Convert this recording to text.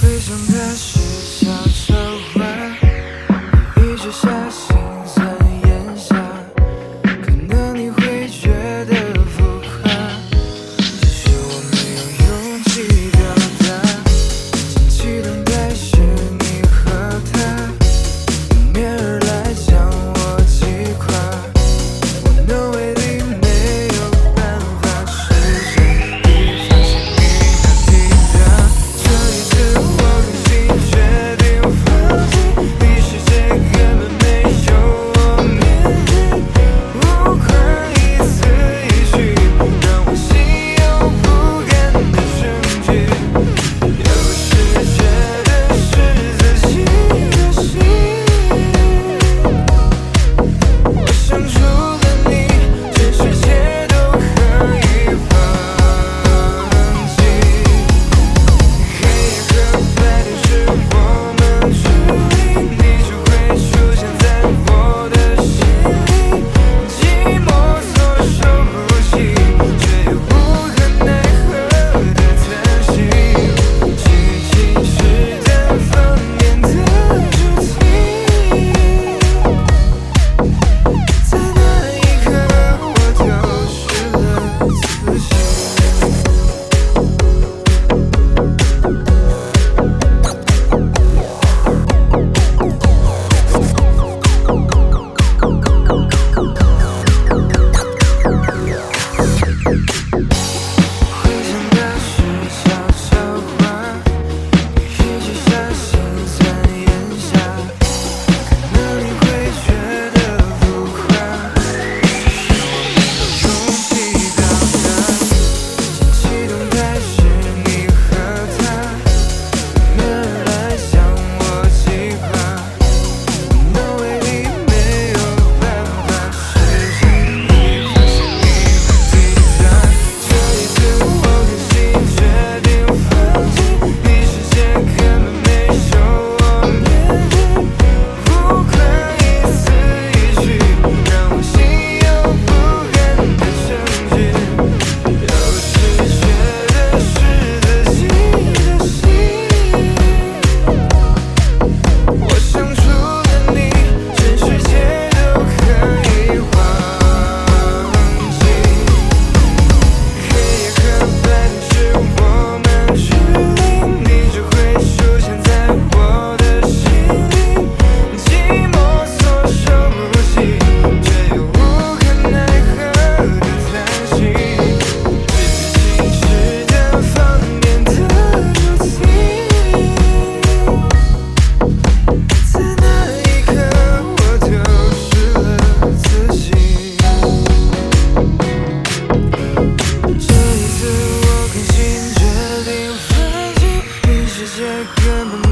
回想的是悄悄话，一直下心酸咽下，可能你会觉得浮夸，只是我没有勇气表达。惊奇等待是你和他迎面而来将我击垮，我能为你没有办法实现一番心意的抵达。这一次我狠心决定放弃，比世界根本没有我面具，无愧一字一句，让我心有不甘的证据。有时觉得是自己的心，我想除了你，全世界都可以放弃。黑夜和白天是我们距离，你就会出现在我的心里，寂寞措手不及，却又无可奈何的叹息。奇迹是单方面的主题，在那一刻我丢失了自己。回想的是悄悄话，一直下心酸咽下，可能你会觉得浮夸，只是我没有勇气表达。惊奇等待是你和他迎面而来将我击垮，我能为你没有办法实现一番心意的抵达。这一次我狠心决定放弃，比世界根本没有我面具，无愧一字一句，让我心有不甘的证据。有时觉得是自己的心，我想除了你，全世界都可以忘记。黑夜和白天是我们距离，你就会出现在我的心里，寂寞措手不及，却又无可奈何的叹息。剧情是单方面的主题，在那一刻我丢失了自己。这一次我狠心决定放弃，比世界根本